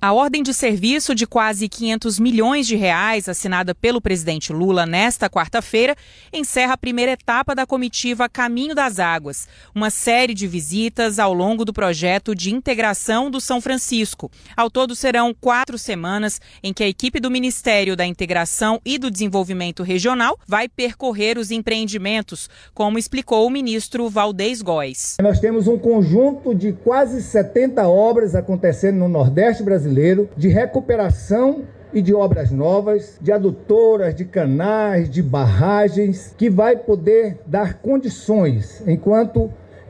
A ordem de serviço de quase 500 milhões de reais, assinada pelo presidente Lula nesta quarta-feira, encerra a primeira etapa da comitiva Caminho das Águas, uma série de visitas ao longo do projeto de integração do São Francisco. Ao todo serão 4 semanas em que a equipe do Ministério da Integração e do Desenvolvimento Regional vai percorrer os empreendimentos, como explicou o ministro Valdez Góes. Nós temos um conjunto de quase 70 obras acontecendo no Nordeste brasileiro, de recuperação e de obras novas, de adutoras, de canais, de barragens, que vai poder dar condições, enquanto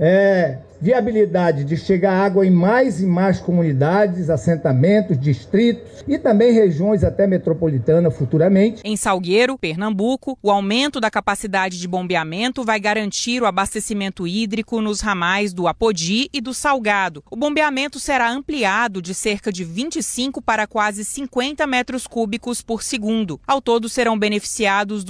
viabilidade de chegar água em mais e mais comunidades, assentamentos, distritos e também regiões até metropolitanas futuramente. Em Salgueiro, Pernambuco, o aumento da capacidade de bombeamento vai garantir o abastecimento hídrico nos ramais do Apodi e do Salgado. O bombeamento será ampliado de cerca de 25 para quase 50 metros cúbicos por segundo. Ao todo serão beneficiados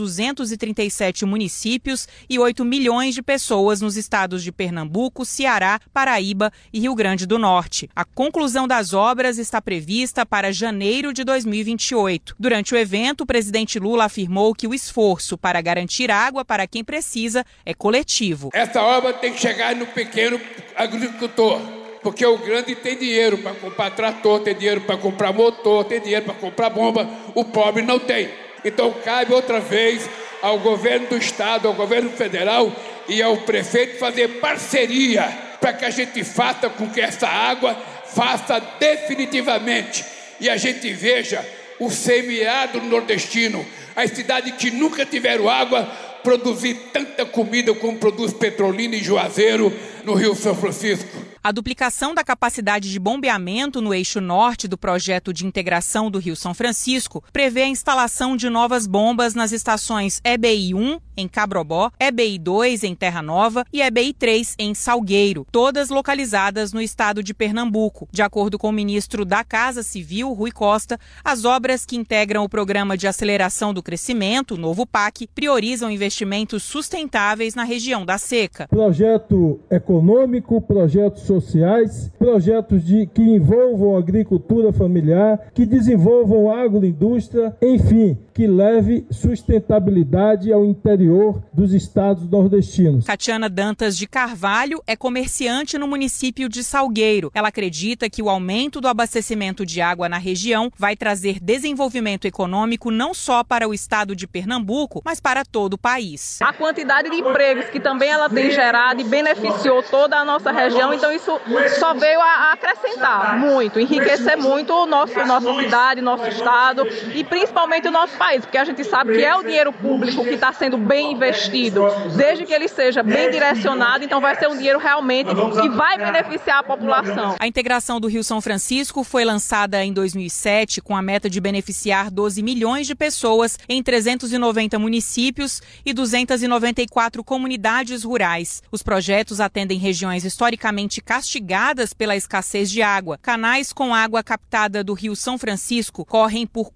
237 municípios e 8 milhões de pessoas nos estados de Pernambuco, Ceará, Paraíba e Rio Grande do Norte. A conclusão das obras está prevista para janeiro de 2028. Durante o evento, o presidente Lula afirmou que o esforço para garantir água para quem precisa é coletivo. Essa obra tem que chegar no pequeno agricultor, porque o grande tem dinheiro para comprar trator, tem dinheiro para comprar motor, tem dinheiro para comprar bomba, o pobre não tem. Então cabe outra vez ao governo do estado, ao governo federal e ao prefeito fazer parceria para que a gente faça com que essa água faça definitivamente e a gente veja o semiárido nordestino, as cidades que nunca tiveram água, produzir tanta comida como produz Petrolina e Juazeiro no Rio São Francisco. A duplicação da capacidade de bombeamento no eixo norte do projeto de integração do Rio São Francisco prevê a instalação de novas bombas nas estações EBI-1, em Cabrobó, EBI-2, em Terra Nova e EBI-3, em Salgueiro, todas localizadas no estado de Pernambuco. De acordo com o ministro da Casa Civil, Rui Costa, as obras que integram o Programa de Aceleração do Crescimento, o novo PAC, priorizam investimentos sustentáveis na região da seca. Projeto econômico, projetos sociais, projetos que envolvam agricultura familiar, que desenvolvam agroindústria, enfim, que leve sustentabilidade ao interior dos estados nordestinos. Catiana Dantas de Carvalho é comerciante no município de Salgueiro. Ela acredita que o aumento do abastecimento de água na região vai trazer desenvolvimento econômico não só para o estado de Pernambuco, mas para todo o país. A quantidade de empregos que também ela tem gerado e beneficiou toda a nossa região, então isso só veio a acrescentar muito, enriquecer muito nossa cidade, nosso estado e principalmente o nosso país, porque a gente sabe que é o dinheiro público que está sendo bem investido, desde que ele seja bem direcionado, então vai ser um dinheiro realmente que vai beneficiar a população. A integração do Rio São Francisco foi lançada em 2007 com a meta de beneficiar 12 milhões de pessoas em 390 municípios e 294 comunidades rurais. Os projetos atendem regiões historicamente castigadas pela escassez de água. Canais com água captada do Rio São Francisco correm por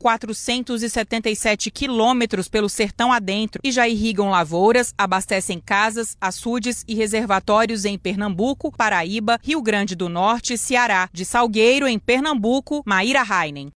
477 quilômetros pelo sertão adentro e já irrigam lavouras, abastecem casas, açudes e reservatórios em Pernambuco, Paraíba, Rio Grande do Norte e Ceará. De Salgueiro, em Pernambuco, Maíra Heinen.